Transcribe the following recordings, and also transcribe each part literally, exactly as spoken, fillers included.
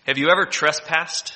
Have you ever trespassed?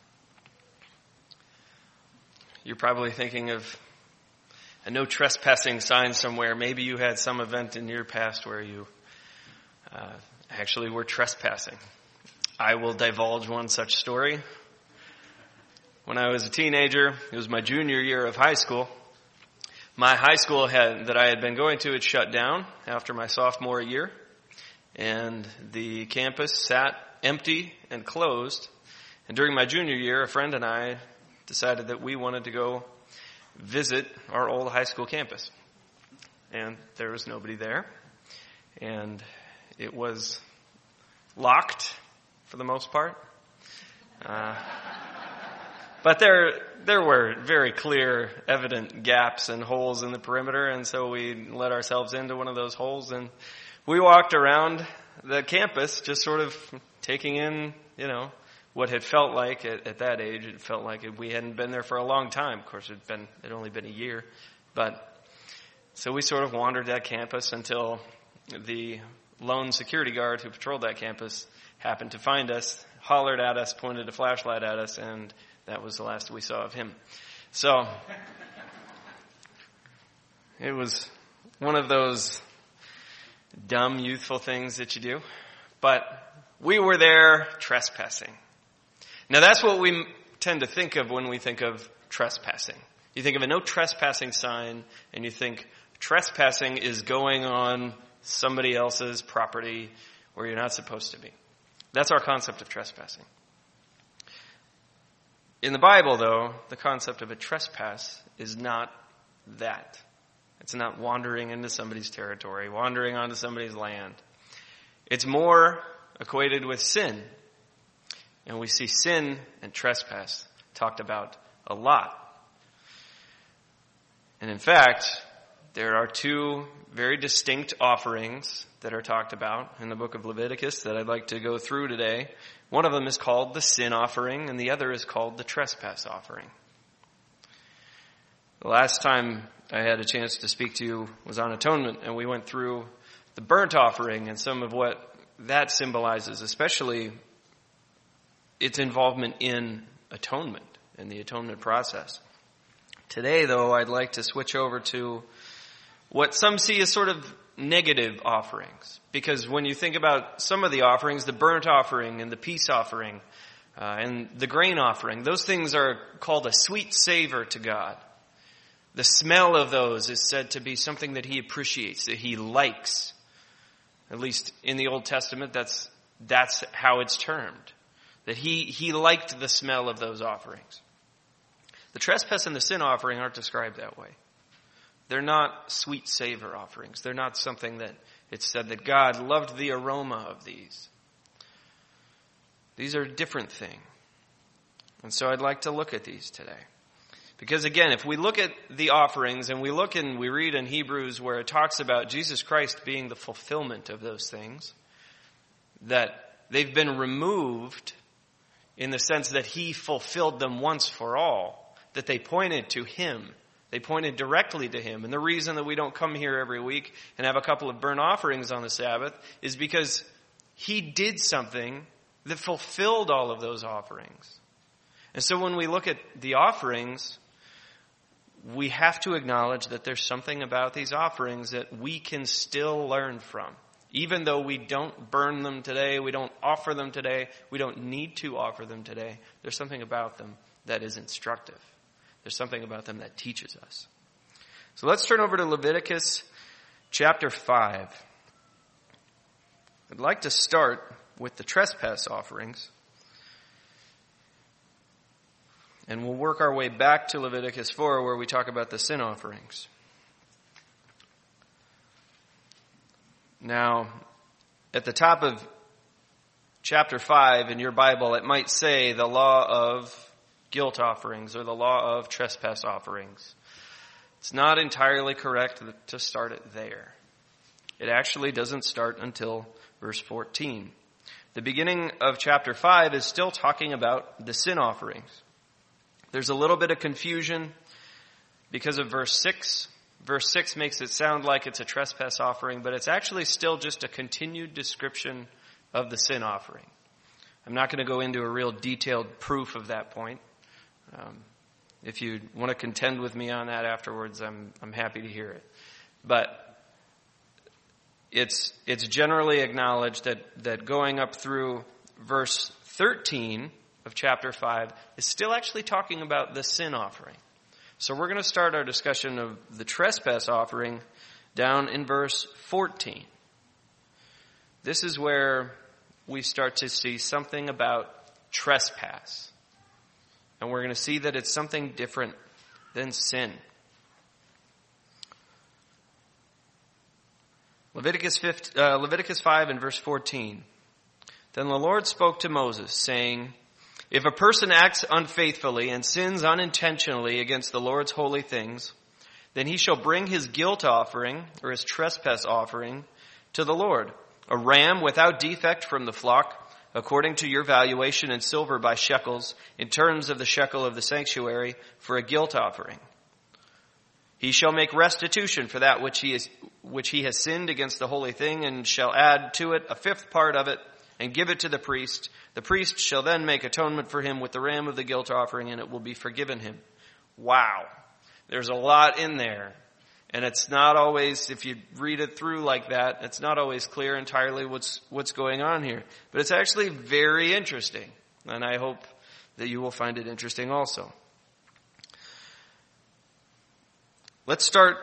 You're probably thinking of a no trespassing sign somewhere. Maybe you had some event in your past where you uh, actually were trespassing. I will divulge one such story. When I was a teenager, it was my junior year of high school. My high school had that I had been going to had shut down after my sophomore year, and the campus sat empty and closed. And during my junior year, a friend and I decided that we wanted to go visit our old high school campus. And there was nobody there. And it was locked for the most part. Uh, but there there were very clear, evident gaps and holes in the perimeter. And so we let ourselves into one of those holes. And we walked around the campus just sort of taking in, you know, what had felt like at, at that age. It felt like we hadn't been there for a long time. Of course, it'd been, it had only been a year. But so we sort of wandered that campus until the lone security guard who patrolled that campus happened to find us, hollered at us, pointed a flashlight at us, and that was the last we saw of him. So it was one of those dumb, youthful things that you do. But we were there trespassing. Now that's what we tend to think of when we think of trespassing. You think of a no trespassing sign, and you think trespassing is going on somebody else's property where you're not supposed to be. That's our concept of trespassing. In the Bible, though, the concept of a trespass is not that. It's not wandering into somebody's territory, wandering onto somebody's land. It's more equated with sin. And we see sin and trespass talked about a lot. And in fact, there are two very distinct offerings that are talked about in the book of Leviticus that I'd like to go through today. One of them is called the sin offering, and the other is called the trespass offering. The last time I had a chance to speak to you was on atonement, and we went through the burnt offering and some of what that symbolizes, especially its involvement in atonement and the atonement process. Today, though, I'd like to switch over to what some see as sort of negative offerings. Because when you think about some of the offerings, the burnt offering and the peace offering uh, and the grain offering, those things are called a sweet savor to God. The smell of those is said to be something that he appreciates, that he likes. At least in the Old Testament, that's that's how it's termed. That he, he liked the smell of those offerings. The trespass and the sin offering aren't described that way. They're not sweet savor offerings. They're not something that it's said that God loved the aroma of these. These are a different thing. And so I'd like to look at these today. Because again, if we look at the offerings and we look and we read in Hebrews where it talks about Jesus Christ being the fulfillment of those things, that they've been removed in the sense that he fulfilled them once for all, that they pointed to him. They pointed directly to him. And the reason that we don't come here every week and have a couple of burnt offerings on the Sabbath is because he did something that fulfilled all of those offerings. And so when we look at the offerings, we have to acknowledge that there's something about these offerings that we can still learn from. Even though we don't burn them today, we don't offer them today, we don't need to offer them today, there's something about them that is instructive. There's something about them that teaches us. So let's turn over to Leviticus chapter five. I'd like to start with the trespass offerings. And we'll work our way back to Leviticus four where we talk about the sin offerings. Now, at the top of chapter five in your Bible, it might say the law of guilt offerings or the law of trespass offerings. It's not entirely correct to start it there. It actually doesn't start until verse fourteen. The beginning of chapter five is still talking about the sin offerings. There's a little bit of confusion because of verse six. Verse six makes it sound like it's a trespass offering, but it's actually still just a continued description of the sin offering. I'm not going to go into a real detailed proof of that point. Um, if you want to contend with me on that afterwards, I'm I'm happy to hear it. But it's it's generally acknowledged that, that going up through verse thirteen of chapter five is still actually talking about the sin offering. So we're going to start our discussion of the trespass offering down in verse fourteen. This is where we start to see something about trespass. And we're going to see that it's something different than sin. Leviticus, fifteen, uh, Leviticus five and verse fourteen. Then the Lord spoke to Moses, saying, if a person acts unfaithfully and sins unintentionally against the Lord's holy things, then he shall bring his guilt offering, or his trespass offering, to the Lord, a ram without defect from the flock, according to your valuation in silver by shekels, in terms of the shekel of the sanctuary, for a guilt offering. He shall make restitution for that which he is, which he has sinned against the holy thing, and shall add to it a fifth part of it, and give it to the priest. The priest shall then make atonement for him with the ram of the guilt offering, and it will be forgiven him. Wow. There's a lot in there. And it's not always, if you read it through like that, it's not always clear entirely what's what's going on here. But it's actually very interesting. And I hope that you will find it interesting also. Let's start.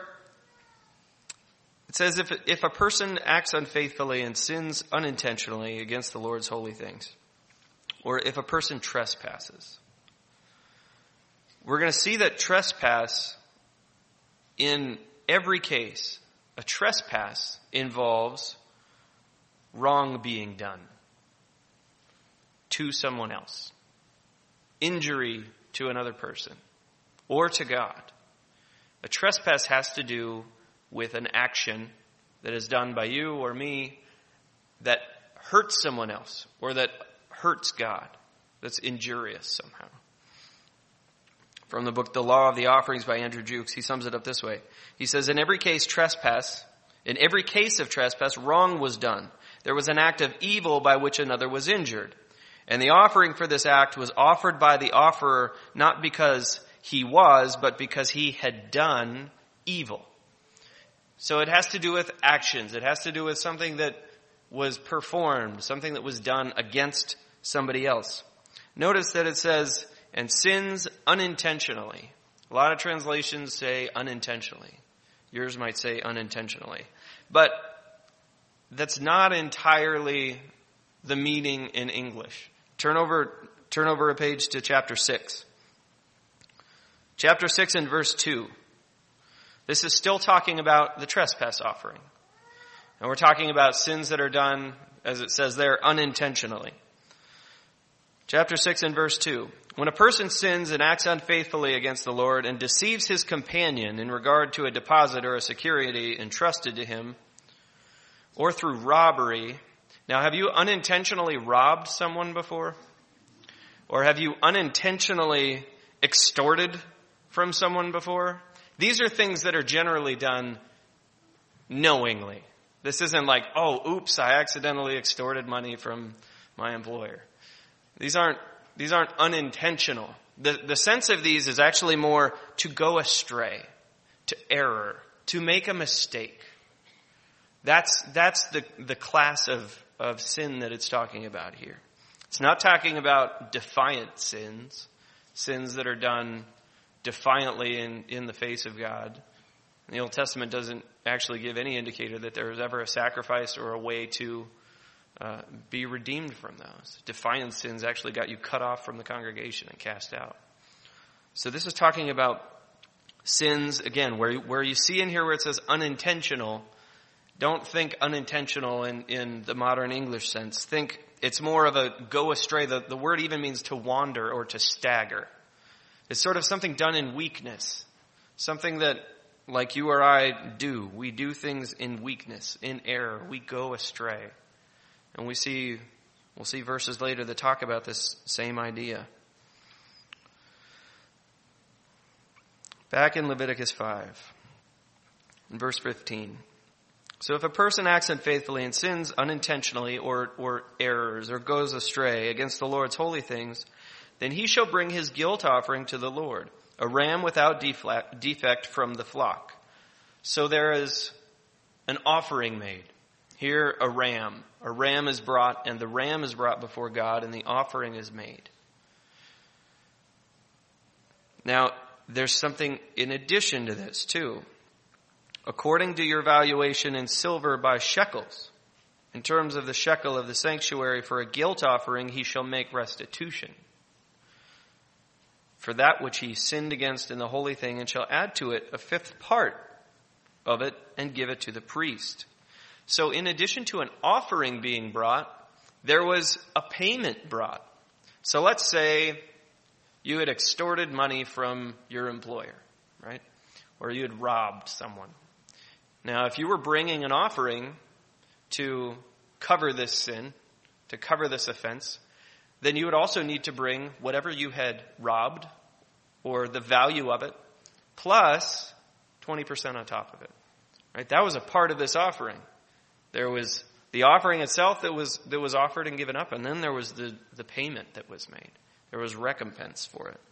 It says, if, if a person acts unfaithfully and sins unintentionally against the Lord's holy things, or if a person trespasses, we're going to see that trespass, in every case, a trespass involves wrong being done to someone else, injury to another person, or to God. A trespass has to do with an action that is done by you or me that hurts someone else, or that hurts God, that's injurious somehow. From the book The Law of the Offerings by Andrew Jukes, he sums it up this way. He says, in every case trespass, in every case of trespass, wrong was done. There was an act of evil by which another was injured. And the offering for this act was offered by the offerer not because he was, but because he had done evil. So it has to do with actions. It has to do with something that was performed, something that was done against somebody else. Notice that it says, and sins unintentionally. A lot of translations say unintentionally. Yours might say unintentionally. But that's not entirely the meaning in English. Turn over, turn over a page to chapter six. Chapter six and verse two. This is still talking about the trespass offering. And we're talking about sins that are done, as it says there, unintentionally. Chapter six and verse two. When a person sins and acts unfaithfully against the Lord and deceives his companion in regard to a deposit or a security entrusted to him, or through robbery. Now, have you unintentionally robbed someone before? Or have you unintentionally extorted from someone before? These are things that are generally done knowingly. This isn't like, oh, oops, I accidentally extorted money from my employer. These aren't these aren't unintentional. The the sense of these is actually more to go astray, to error, to make a mistake. That's that's the, the class of, of sin that it's talking about here. It's not talking about defiant sins, sins that are done defiantly in, in the face of God. The Old Testament doesn't actually give any indicator that there was ever a sacrifice or a way to uh, be redeemed from those. Defiant sins actually got you cut off from the congregation and cast out. So this is talking about sins, again, where, where you see in here where it says unintentional. Don't think unintentional in, in the modern English sense. Think it's more of a go astray. The, the word even means to wander or to stagger. It's sort of something done in weakness. Something that, like you or I do. We do things in weakness, in error. We go astray. And we see, we'll see verses later that talk about this same idea. Back in Leviticus five, in verse fifteen. So if a person acts unfaithfully and sins unintentionally or, or errors or goes astray against the Lord's holy things, then he shall bring his guilt offering to the Lord, a ram without defect from the flock. So there is an offering made. Here a ram. A ram is brought, and the ram is brought before God, and the offering is made. Now, there's something in addition to this, too. According to your valuation in silver by shekels, in terms of the shekel of the sanctuary for a guilt offering, he shall make restitution for that which he sinned against in the holy thing, and shall add to it a fifth part of it and give it to the priest. So in addition to an offering being brought, there was a payment brought. So let's say you had extorted money from your employer, right? Or you had robbed someone. Now, if you were bringing an offering to cover this sin, to cover this offense, then you would also need to bring whatever you had robbed or the value of it, plus twenty percent on top of it. Right? That was a part of this offering. There was the offering itself that was that was offered and given up, and then there was the, the payment that was made. There was recompense for it.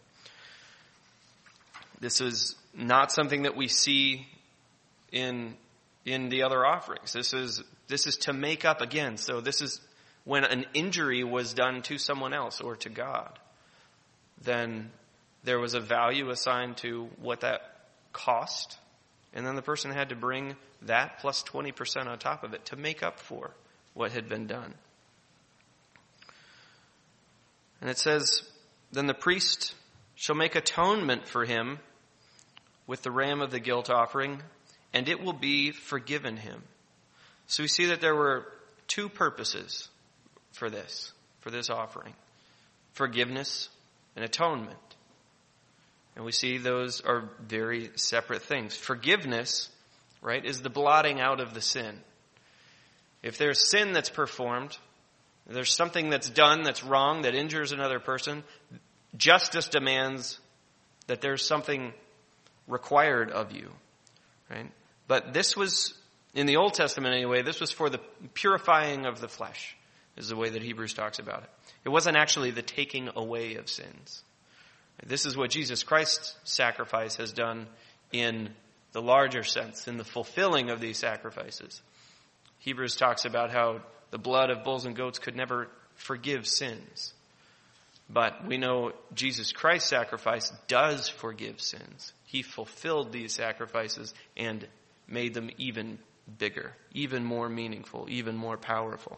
This is not something that we see in in the other offerings. This is this is to make up again. So this is when an injury was done to someone else or to God. Then there was a value assigned to what that cost. And then the person had to bring that plus twenty percent on top of it to make up for what had been done. And it says, then the priest shall make atonement for him with the ram of the guilt offering, and it will be forgiven him. So we see that there were two purposes for this, for this offering. Forgiveness and atonement. And we see those are very separate things. Forgiveness, right, is the blotting out of the sin. If there's sin that's performed, there's something that's done that's wrong, that injures another person, justice demands that there's something required of you, right? But this was, in the Old Testament anyway, this was for the purifying of the flesh, is the way that Hebrews talks about it. It wasn't actually the taking away of sins. This is what Jesus Christ's sacrifice has done in the larger sense, in the fulfilling of these sacrifices. Hebrews talks about how the blood of bulls and goats could never forgive sins. But we know Jesus Christ's sacrifice does forgive sins. He fulfilled these sacrifices and made them even bigger, even more meaningful, even more powerful.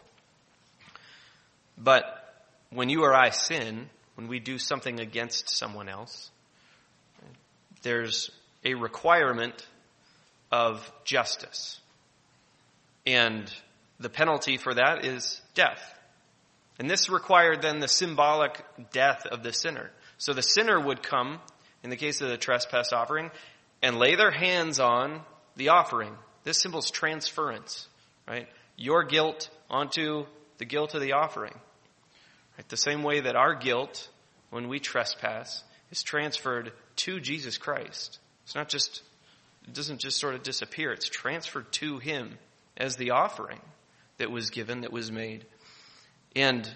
But when you or I sin, when we do something against someone else, there's a requirement of justice. And the penalty for that is death. And this required then the symbolic death of the sinner. So the sinner would come, in the case of the trespass offering, and lay their hands on the offering. This symbols transference, right? Your guilt onto the guilt of the offering. Right? The same way that our guilt, when we trespass, is transferred to Jesus Christ. It's not just, it doesn't just sort of disappear. It's transferred to him as the offering that was given, that was made. And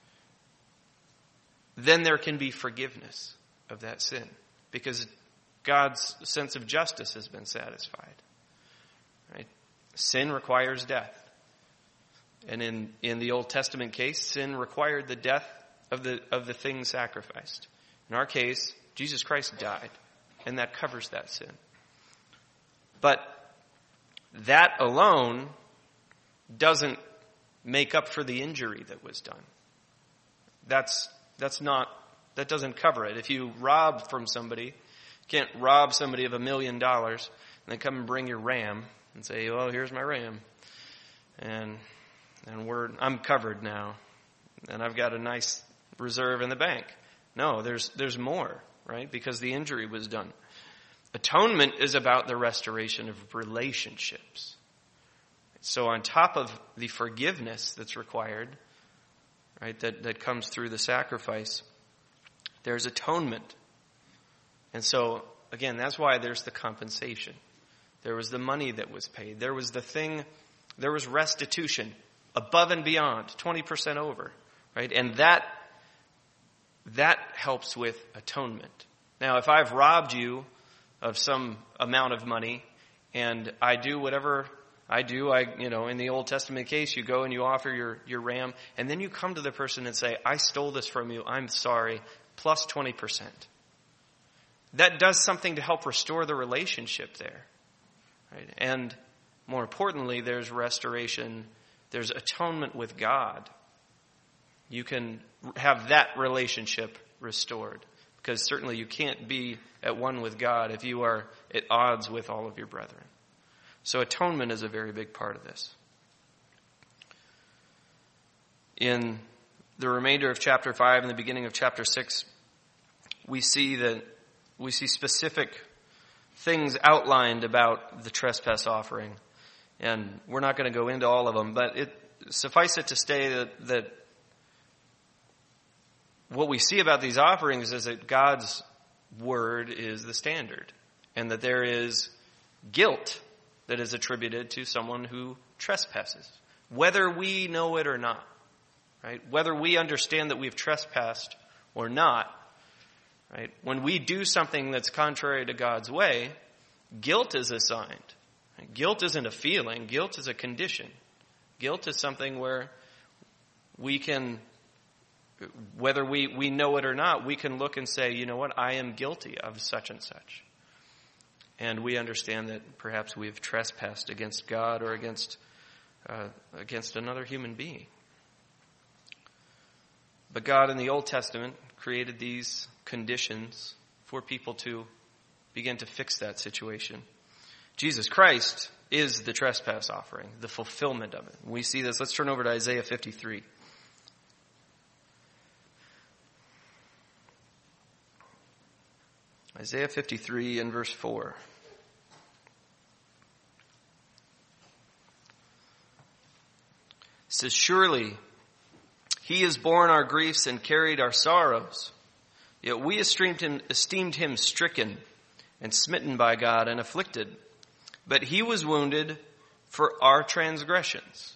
then there can be forgiveness of that sin because God's sense of justice has been satisfied. Right? Sin requires death. And in, in the Old Testament case, sin required the death of the of the thing sacrificed. In our case, Jesus Christ died, and that covers that sin. But that alone doesn't make up for the injury that was done. That's that's not that doesn't cover it. If you rob from somebody, you can't rob somebody of a million dollars and then come and bring your ram and say, "Well, here's my ram," and and we're I'm covered now, and I've got a nice reserve in the bank. No, there's there's more, right? Because the injury was done. Atonement is about the restoration of relationships. So on top of the forgiveness that's required, right, that, that comes through the sacrifice, there's atonement. And so, again, that's why there's the compensation. There was the money that was paid. There was the thing there was restitution above and beyond, twenty percent over, right? And that, that helps with atonement. Now, if I've robbed you of some amount of money and I do whatever I do, I, you know, in the Old Testament case, you go and you offer your, your ram, and then you come to the person and say, I stole this from you, I'm sorry, plus twenty percent. That does something to help restore the relationship there, right? And more importantly, there's restoration, there's atonement with God. You can have that relationship restored, because certainly you can't be at one with God if you are at odds with all of your brethren. So atonement is a very big part of this. In the remainder of chapter five and the beginning of chapter six, we see that we see specific things outlined about the trespass offering. And we're not going to go into all of them, but it suffice it to say that, that what we see about these offerings is that God's word is the standard, and that there is guilt that is attributed to someone who trespasses, whether we know it or not, right? Whether we understand that we've trespassed or not, right? When we do something that's contrary to God's way, guilt is assigned. Guilt isn't a feeling. Guilt is a condition. Guilt is something where we can, whether we, we know it or not, we can look and say, you know what, I am guilty of such and such. And we understand that perhaps we have trespassed against God or against uh, against another human being. But God in the Old Testament created these conditions for people to begin to fix that situation. Jesus Christ is the trespass offering, the fulfillment of it. We see this. Let's turn over to Isaiah fifty-three. Isaiah fifty-three and verse four. It says, surely he has borne our griefs and carried our sorrows. Yet we esteemed him, esteemed him stricken and smitten by God and afflicted. But he was wounded for our transgressions.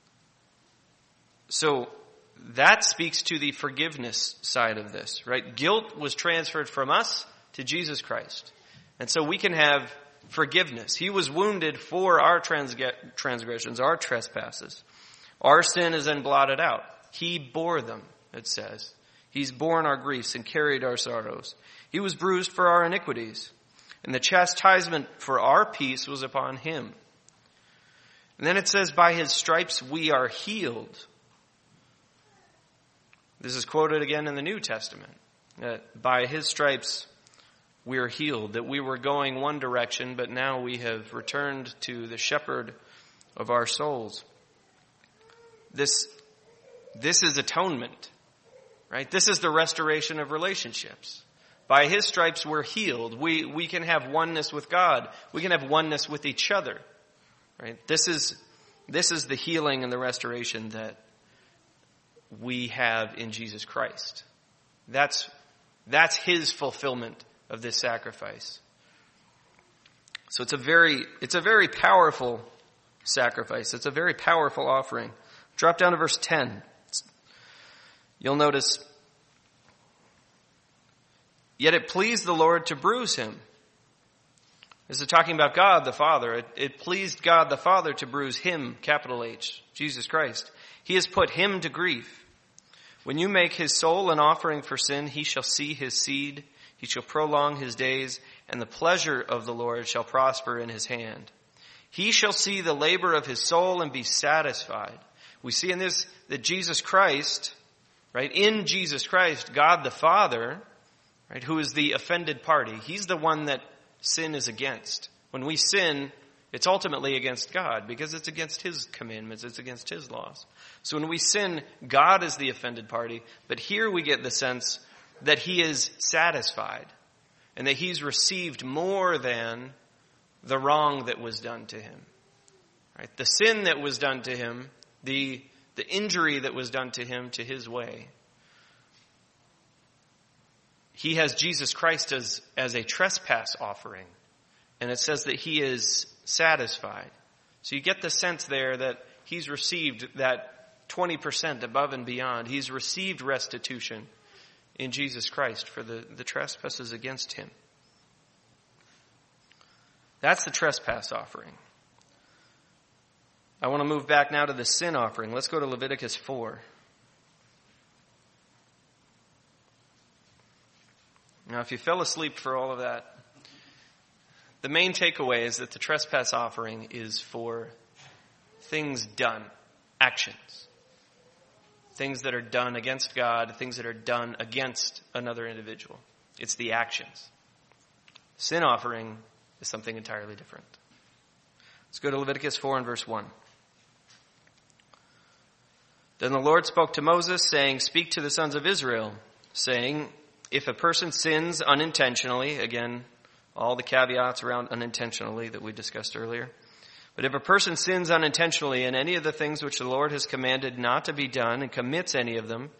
So that speaks to the forgiveness side of this, right? Guilt was transferred from us to Jesus Christ. And so we can have forgiveness. He was wounded for our transgressions, our trespasses. Our sin is then blotted out. He bore them, it says. He's borne our griefs and carried our sorrows. He was bruised for our iniquities, and the chastisement for our peace was upon him. And then it says, by his stripes we are healed. This is quoted again in the New Testament. That by his stripes we are healed. That we were going one direction, but now we have returned to the shepherd of our souls. This, this is atonement, right? This is the restoration of relationships. By his stripes we're healed. We, we can have oneness with God. We can have oneness with each other, right? This is, this is the healing and the restoration that we have in Jesus Christ. That's, that's his fulfillment of this sacrifice. So it's a very, it's a very powerful sacrifice. It's a very powerful offering. Drop down to verse ten. You'll notice, yet it pleased the Lord to bruise him. This is talking about God the Father. It, it pleased God the Father to bruise him, capital H, Jesus Christ. He has put him to grief. When you make his soul an offering for sin, he shall see his seed. He shall prolong his days, and the pleasure of the Lord shall prosper in his hand. He shall see the labor of his soul and be satisfied. We see in this that Jesus Christ, right, in Jesus Christ, God the Father, right, who is the offended party, he's the one that sin is against. When we sin, it's ultimately against God because it's against his commandments, it's against his laws. So when we sin, God is the offended party, but here we get the sense that he is satisfied and that he's received more than the wrong that was done to him. Right? The sin that was done to him, the, the injury that was done to him to his way. He has Jesus Christ as, as a trespass offering. And it says that he is satisfied. So you get the sense there that he's received that twenty percent above and beyond. He's received restitution in Jesus Christ for the, the trespasses against him. That's the trespass offering. I want to move back now to the sin offering. Let's go to Leviticus four. Now, if you fell asleep for all of that, the main takeaway is that the trespass offering is for things done, actions. Things that are done against God, things that are done against another individual. It's the actions. Sin offering is something entirely different. Let's go to Leviticus four and verse one. Then the Lord spoke to Moses, saying, "Speak to the sons of Israel, saying, if a person sins unintentionally," again, all the caveats around unintentionally that we discussed earlier. But if a person sins unintentionally in any of the things which the Lord has commanded not to be done and commits any of them,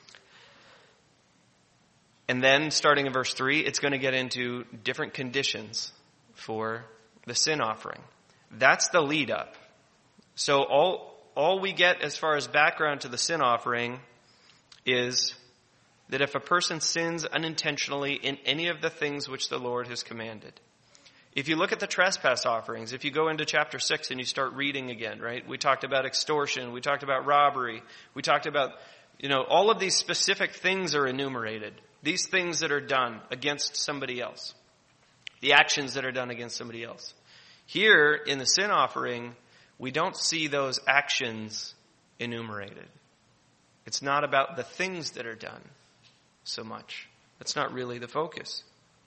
and then starting in verse three, it's going to get into different conditions for the sin offering. That's the lead up. So all, all we get as far as background to the sin offering is that if a person sins unintentionally in any of the things which the Lord has commanded. If you look at the trespass offerings, if you go into chapter six and you start reading again, right? We talked about extortion. We talked about robbery. We talked about, you know, all of these specific things are enumerated. These things that are done against somebody else. The actions that are done against somebody else. Here in the sin offering, we don't see those actions enumerated. It's not about the things that are done so much. That's not really the focus.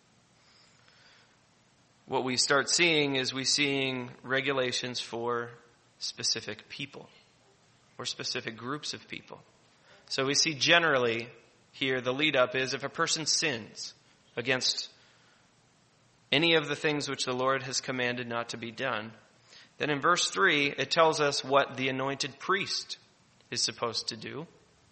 What we start seeing is we seeing regulations for specific people or specific groups of people. So we see generally here the lead up is if a person sins against any of the things which the Lord has commanded not to be done, then in verse three it tells us what the anointed priest is supposed to do.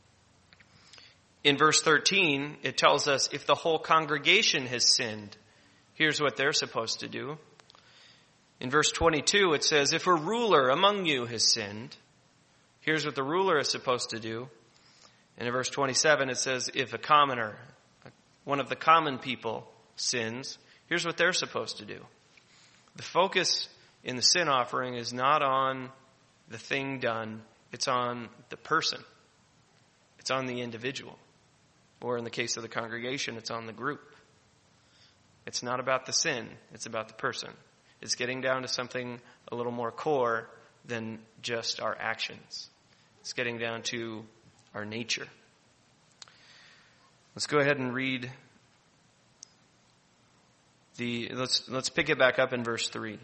In verse thirteen, it tells us if the whole congregation has sinned, here's what they're supposed to do. In verse twenty-two, it says, if a ruler among you has sinned, here's what the ruler is supposed to do. And in verse twenty-seven, it says, if a commoner, one of the common people, sins, here's what they're supposed to do. The focus in the sin offering is not on the thing done, it's on the person. It's on the individual. Or in the case of the congregation, it's on the group. It's not about the sin, it's about the person. It's getting down to something a little more core than just our actions. It's getting down to our nature. Let's go ahead and read the, let's, let's pick it back up in verse three.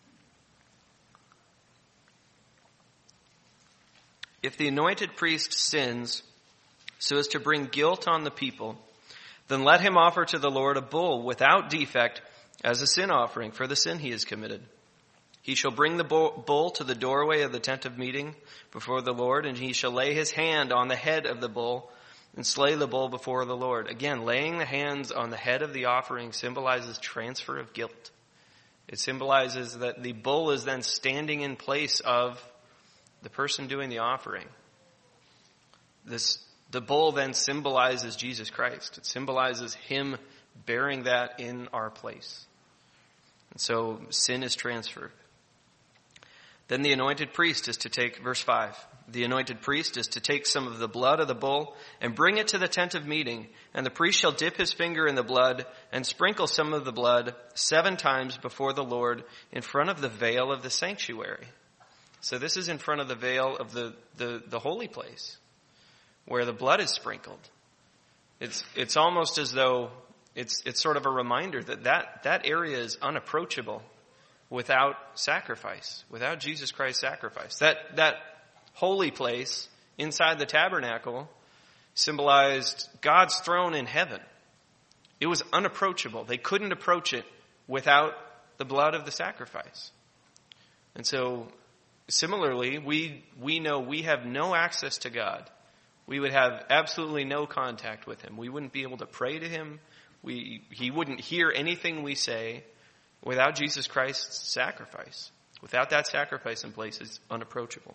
If the anointed priest sins so as to bring guilt on the people, then let him offer to the Lord a bull without defect as a sin offering for the sin he has committed. He shall bring the bull to the doorway of the tent of meeting before the Lord, and he shall lay his hand on the head of the bull and slay the bull before the Lord. Again, laying the hands on the head of the offering symbolizes transfer of guilt. It symbolizes that the bull is then standing in place of the person doing the offering. This The bull then symbolizes Jesus Christ. It symbolizes him bearing that in our place. And so sin is transferred. Then the anointed priest is to take, verse five, the anointed priest is to take some of the blood of the bull and bring it to the tent of meeting. And the priest shall dip his finger in the blood and sprinkle some of the blood seven times before the Lord in front of the veil of the sanctuary. So this is in front of the veil of the, the, the holy place, where the blood is sprinkled. It's it's almost as though it's it's sort of a reminder that that, that area is unapproachable without sacrifice, without Jesus Christ's sacrifice. That that holy place inside the tabernacle symbolized God's throne in heaven. It was unapproachable. They couldn't approach it without the blood of the sacrifice. And so similarly, we we know we have no access to God. We would have absolutely no contact with him. We wouldn't be able to pray to him. We, he wouldn't hear anything we say without Jesus Christ's sacrifice. Without that sacrifice in place, it's unapproachable.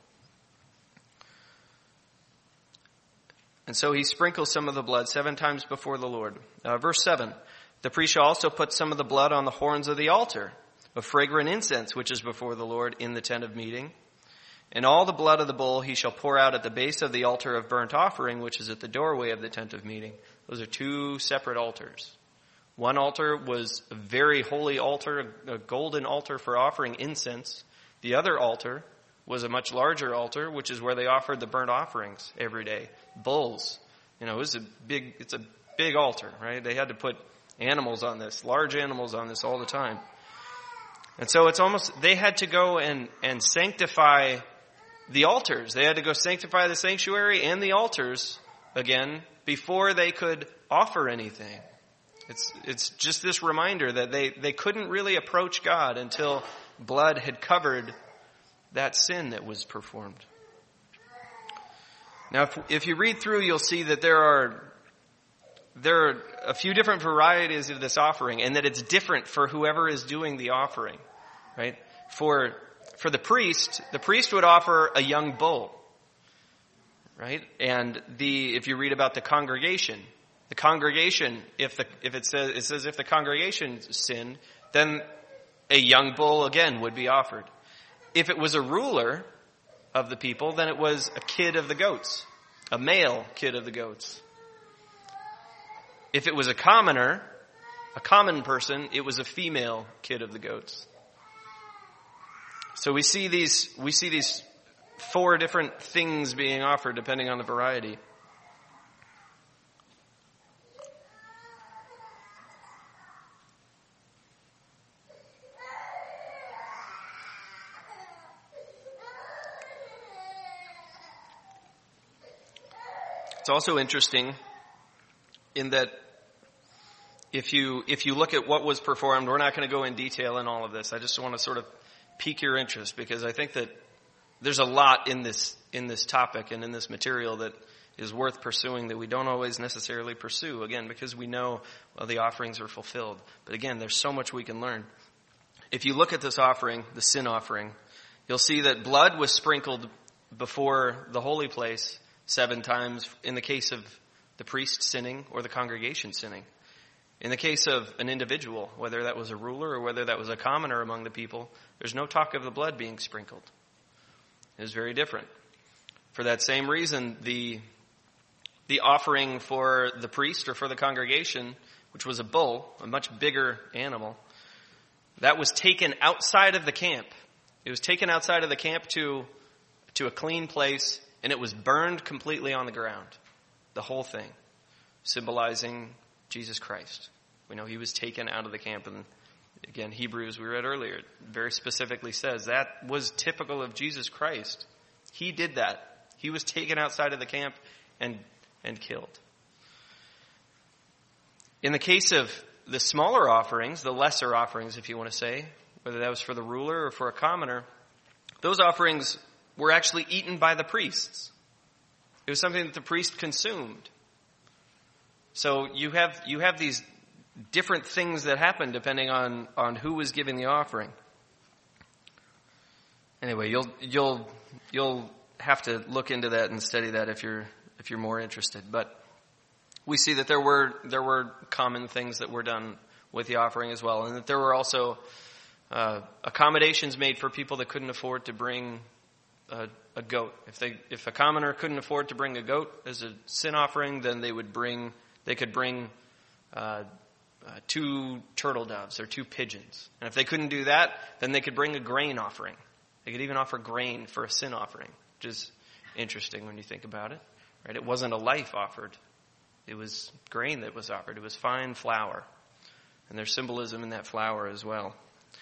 And so he sprinkles some of the blood seven times before the Lord. Uh, verse seven, the priest shall also put some of the blood on the horns of the altar of fragrant incense, which is before the Lord in the tent of meeting. And all the blood of the bull he shall pour out at the base of the altar of burnt offering, which is at the doorway of the tent of meeting. Those are two separate altars. One altar was a very holy altar, a golden altar for offering incense. The other altar was a much larger altar, which is where they offered the burnt offerings every day. Bulls. You know, it was a big, it's a big altar, right? They had to put animals on this, large animals on this all the time. And so it's almost, they had to go and, and sanctify the altars. They had to go sanctify the sanctuary and the altars again before they could offer anything. It's, it's just this reminder that they, they couldn't really approach God until blood had covered that sin that was performed. Now, if, if you read through, you'll see that there are there are a few different varieties of this offering, and that it's different for whoever is doing the offering, right? For for the priest, the priest would offer a young bull, right? And the if you read about the congregation, the congregation, if the if it says it says if the congregation sinned, then a young bull again would be offered. If it was a ruler of the people, then it was a kid of the goats, a male kid of the goats. If it was a commoner, a common person, it was a female kid of the goats. So we see these, we see these four different things being offered depending on the variety. It's also interesting in that if you if you look at what was performed, we're not going to go in detail in all of this. I just want to sort of pique your interest because I think that there's a lot in this in this topic and in this material that is worth pursuing that we don't always necessarily pursue, again, because we know, well, the offerings are fulfilled. But again, there's so much we can learn. If you look at this offering, the sin offering, you'll see that blood was sprinkled before the holy place seven times in the case of the priest sinning or the congregation sinning. In the case of an individual, whether that was a ruler or whether that was a commoner among the people, there's no talk of the blood being sprinkled. It is very different. For that same reason, the the offering for the priest or for the congregation, which was a bull, a much bigger animal, that was taken outside of the camp. It was taken outside of the camp to to a clean place, and it was burned completely on the ground. The whole thing, symbolizing Jesus Christ. We know he was taken out of the camp. And again, Hebrews, we read earlier, very specifically says that was typical of Jesus Christ. He did that. He was taken outside of the camp and, and killed. In the case of the smaller offerings, the lesser offerings, if you want to say, whether that was for the ruler or for a commoner, those offerings were actually eaten by the priests. It was something that the priest consumed. So you have you have these different things that happen depending on, on who was giving the offering. Anyway, you'll you'll you'll have to look into that and study that if you're if you're more interested. But we see that there were there were common things that were done with the offering as well, and that there were also uh, accommodations made for people that couldn't afford to bring A, a goat. If they, if a commoner couldn't afford to bring a goat as a sin offering, then they would bring, they could bring uh, uh, two turtle doves or two pigeons. And if they couldn't do that, then they could bring a grain offering. They could even offer grain for a sin offering, which is interesting when you think about it. Right? It wasn't a life offered; it was grain that was offered. It was fine flour, and there's symbolism in that flour as well.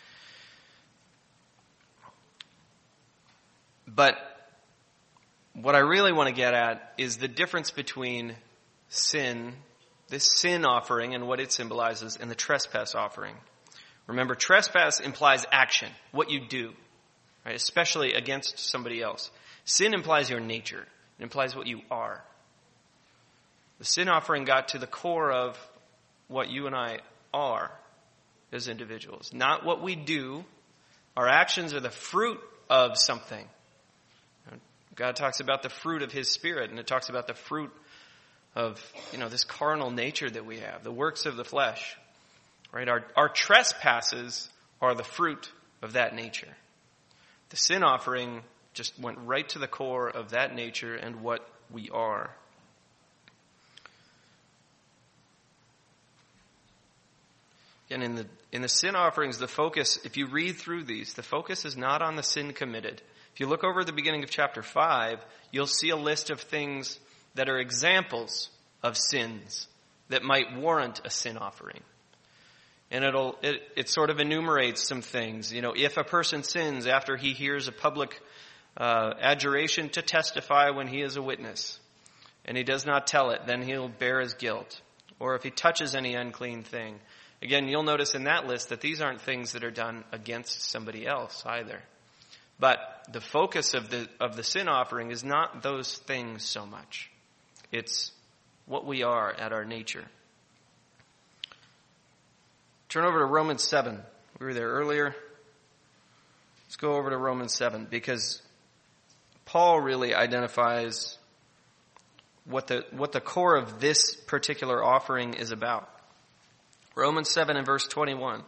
But what I really want to get at is the difference between sin, this sin offering and what it symbolizes, and the trespass offering. Remember, trespass implies action, what you do, right? Especially against somebody else. Sin implies your nature. It implies what you are. The sin offering got to the core of what you and I are as individuals. Not what we do, Our actions are the fruit of something. God talks about the fruit of his Spirit, and it talks about the fruit of, you know, this carnal nature that we have, the works of the flesh. Right? Our, our trespasses are the fruit of that nature. The sin offering just went right to the core of that nature and what we are. And in the in the sin offerings, the focus, if you read through these, the focus is not on the sin committed. If you look over at the beginning of chapter five, you'll see a list of things that are examples of sins that might warrant a sin offering. And it'll it, it sort of enumerates some things. You know, if a person sins after he hears a public uh, adjuration to testify when he is a witness, and he does not tell it, then he'll bear his guilt. Or if he touches any unclean thing. Again, you'll notice in that list that these aren't things that are done against somebody else either. But the focus of the of the sin offering is not those things so much. It's what we are at our nature. Turn over to Romans seven. We were there earlier. Let's go over to Romans seven, because Paul really identifies what the what the core of this particular offering is about. Romans seven and verse twenty-one.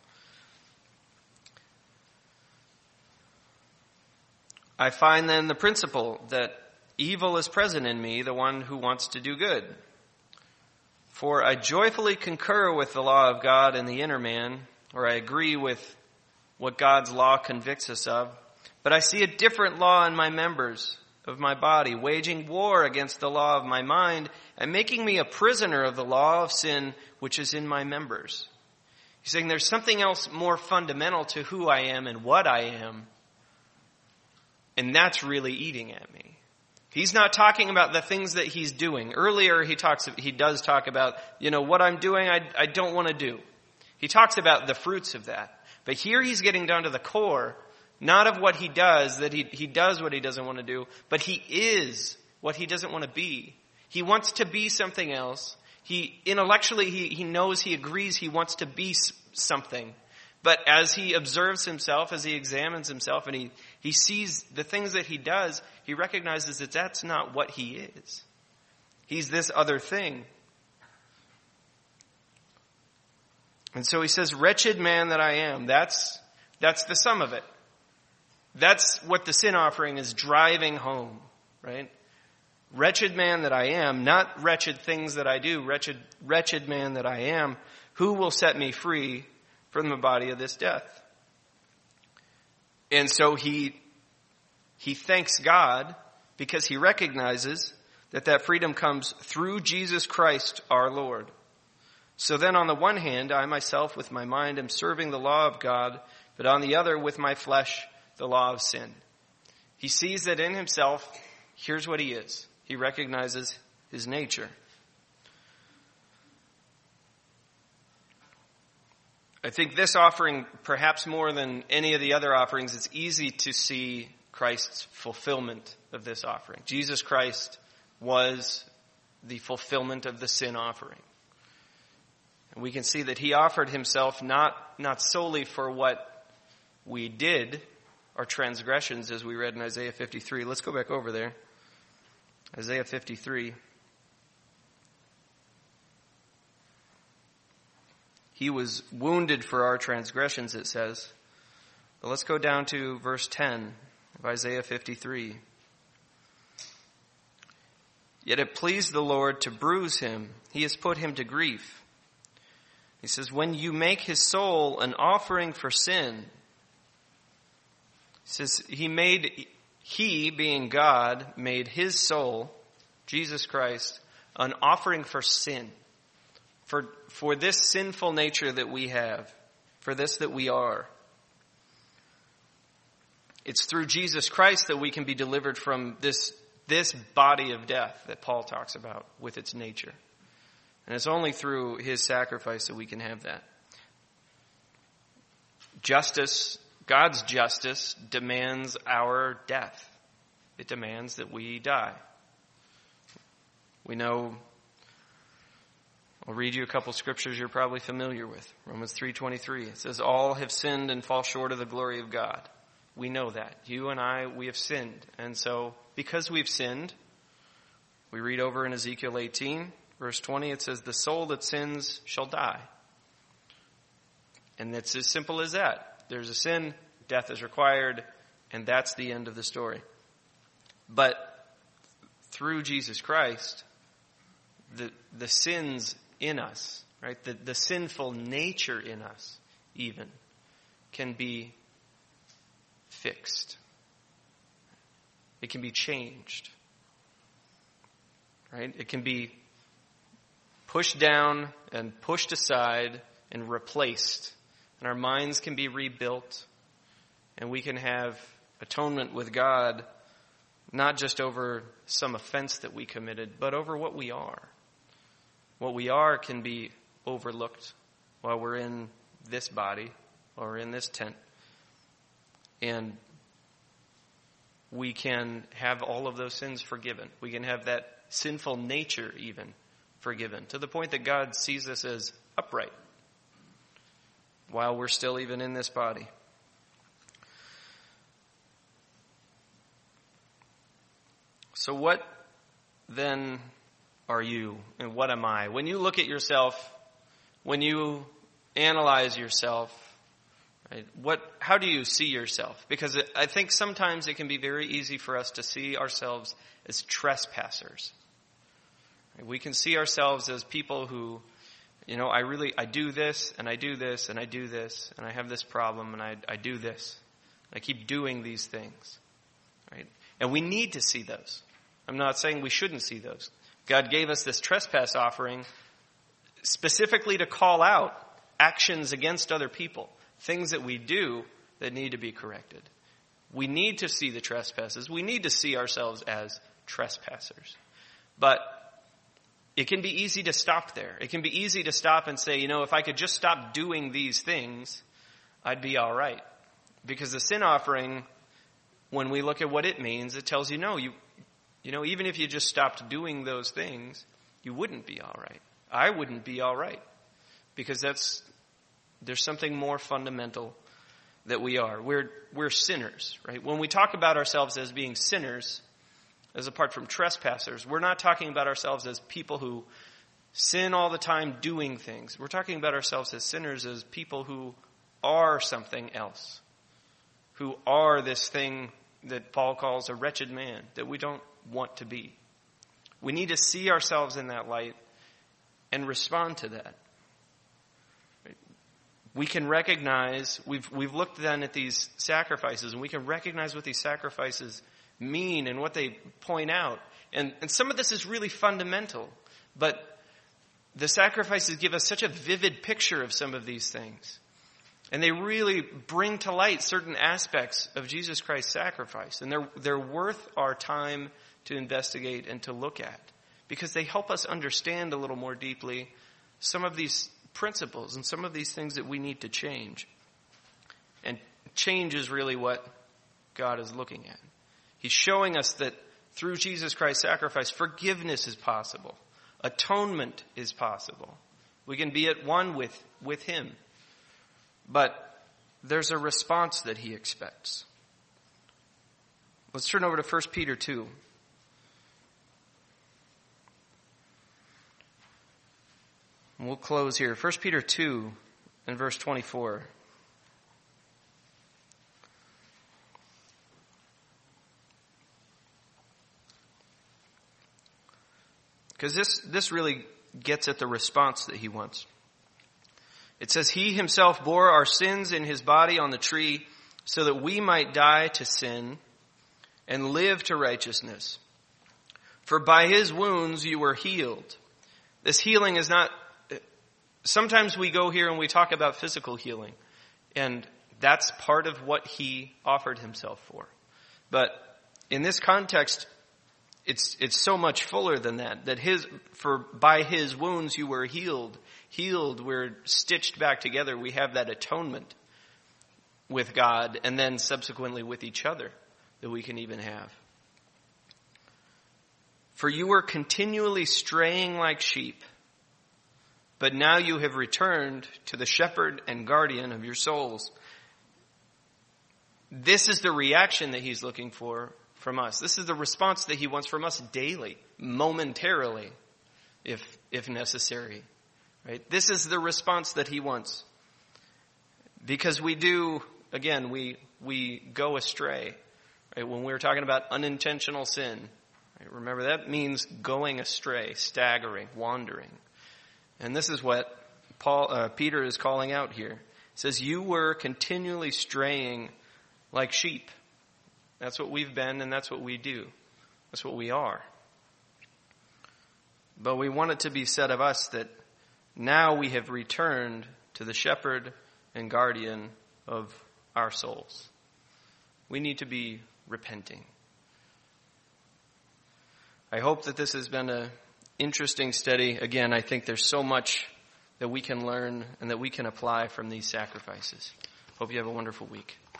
I find then the principle that evil is present in me, the one who wants to do good. For I joyfully concur with the law of God in the inner man, or I agree with what God's law convicts us of. But I see a different law in my members of my body, waging war against the law of my mind and making me a prisoner of the law of sin which is in my members. He's saying there's something else more fundamental to who I am and what I am, and that's really eating at me. He's not talking about the things that he's doing. Earlier he talks, he does talk about, you know, what I'm doing I, I don't want to do. He talks about the fruits of that. But here he's getting down to the core, not of what he does, that he, he does what he doesn't want to do, but he is what he doesn't want to be. He wants to be something else. He, intellectually, he, he knows, he agrees he wants to be something. But as he observes himself, as he examines himself, and he, he sees the things that he does, he recognizes that that's not what he is. He's this other thing. And so he says, wretched man that I am. That's, that's the sum of it. That's what the sin offering is driving home, right? Wretched man that I am, not wretched things that I do, wretched, wretched man that I am, who will set me free from the body of this death? And so he, he thanks God because he recognizes that that freedom comes through Jesus Christ our Lord. So then on the one hand, I myself with my mind am serving the law of God, but on the other with my flesh, the law of sin. He sees that in himself, here's what he is. He recognizes his nature. I think this offering, perhaps more than any of the other offerings, it's easy to see Christ's fulfillment of this offering. Jesus Christ was the fulfillment of the sin offering. And we can see that he offered himself not, not solely for what we did, our transgressions, as we read in Isaiah fifty-three. Let's go back over there. Isaiah fifty-three. He was wounded for our transgressions, it says. But let's go down to verse ten of Isaiah fifty-three. Yet it pleased the Lord to bruise him. He has put him to grief. He says, when you make his soul an offering for sin, he says, he made, he being God, made his soul, Jesus Christ, an offering for sin. For, for this sinful nature that we have, for this that we are. It's through Jesus Christ that we can be delivered from this, this body of death that Paul talks about with its nature. And it's only through his sacrifice that we can have that. Justice, God's justice demands our death. It demands that we die. We know, I'll read you a couple scriptures you're probably familiar with. Romans three twenty-three. It says, all have sinned and fall short of the glory of God. We know that. You and I, we have sinned. And so, because we've sinned, we read over in Ezekiel eighteen, verse twenty, it says, the soul that sins shall die. And it's as simple as that. There's a sin, death is required, and that's the end of the story. But through Jesus Christ, the the sins in us, right, the, the sinful nature in us even, can be fixed. It can be changed. Right? It can be pushed down and pushed aside and replaced. And our minds can be rebuilt. And we can have atonement with God, not just over some offense that we committed, but over what we are. What we are can be overlooked while we're in this body or in this tent. And we can have all of those sins forgiven. We can have that sinful nature even forgiven, to the point that God sees us as upright while we're still even in this body. So what then are you and what am I? When you look at yourself, when you analyze yourself, right, what, how do you see yourself? Because it, I think sometimes it can be very easy for us to see ourselves as trespassers. Right? We can see ourselves as people who, you know, I really, I do this and I do this and I do this and I have this problem and I, I do this. I keep doing these things, right? And we need to see those. I'm not saying we shouldn't see those. God gave us this trespass offering specifically to call out actions against other people, things that we do that need to be corrected. We need to see the trespasses. We need to see ourselves as trespassers. But it can be easy to stop there. It can be easy to stop and say, you know, if I could just stop doing these things, I'd be all right. Because the sin offering, when we look at what it means, it tells you, no, you, you know, even if you just stopped doing those things, you wouldn't be all right. I wouldn't be all right. Because that's, there's something more fundamental that we are. We're, we're sinners, right? When we talk about ourselves as being sinners, as apart from trespassers, we're not talking about ourselves as people who sin all the time doing things. We're talking about ourselves as sinners, as people who are something else, who are this thing that Paul calls a wretched man, that we don't want to be. We need to see ourselves in that light and respond to that. We can recognize, we've we've looked then at these sacrifices, and we can recognize what these sacrifices mean and what they point out. And, and some of this is really fundamental, but the sacrifices give us such a vivid picture of some of these things. And they really bring to light certain aspects of Jesus Christ's sacrifice. And they're, they're worth our time to investigate and to look at, because they help us understand a little more deeply some of these principles and some of these things that we need to change. And change is really what God is looking at. He's showing us that through Jesus Christ's sacrifice, forgiveness is possible. Atonement is possible. We can be at one with, with Him. But there's a response that He expects. Let's turn over to First Peter two. And we'll close here. First Peter two and verse twenty-four. Because this, this really gets at the response that He wants. It says, He Himself bore our sins in His body on the tree so that we might die to sin and live to righteousness. For by His wounds you were healed. This healing is not... Sometimes we go here and we talk about physical healing, and that's part of what He offered Himself for. But in this context, it's it's so much fuller than that. That His for by His wounds you were healed. Healed, we're stitched back together. We have that atonement with God, and then subsequently with each other that we can even have. For you were continually straying like sheep, but now you have returned to the shepherd and guardian of your souls. This is the reaction that he's looking for from us. This is the response that he wants from us daily, momentarily, if if necessary. Right? This is the response that he wants. Because we do, again, we we go astray. Right? When we were talking about unintentional sin, right? Remember that means going astray, staggering, wandering. And this is what Paul uh, Peter is calling out here. He says, "You were continually straying like sheep." That's what we've been, and that's what we do. That's what we are. But we want it to be said of us that now we have returned to the shepherd and guardian of our souls. We need to be repenting. I hope that this has been an interesting study. Again, I think there's so much that we can learn and that we can apply from these sacrifices. Hope you have a wonderful week.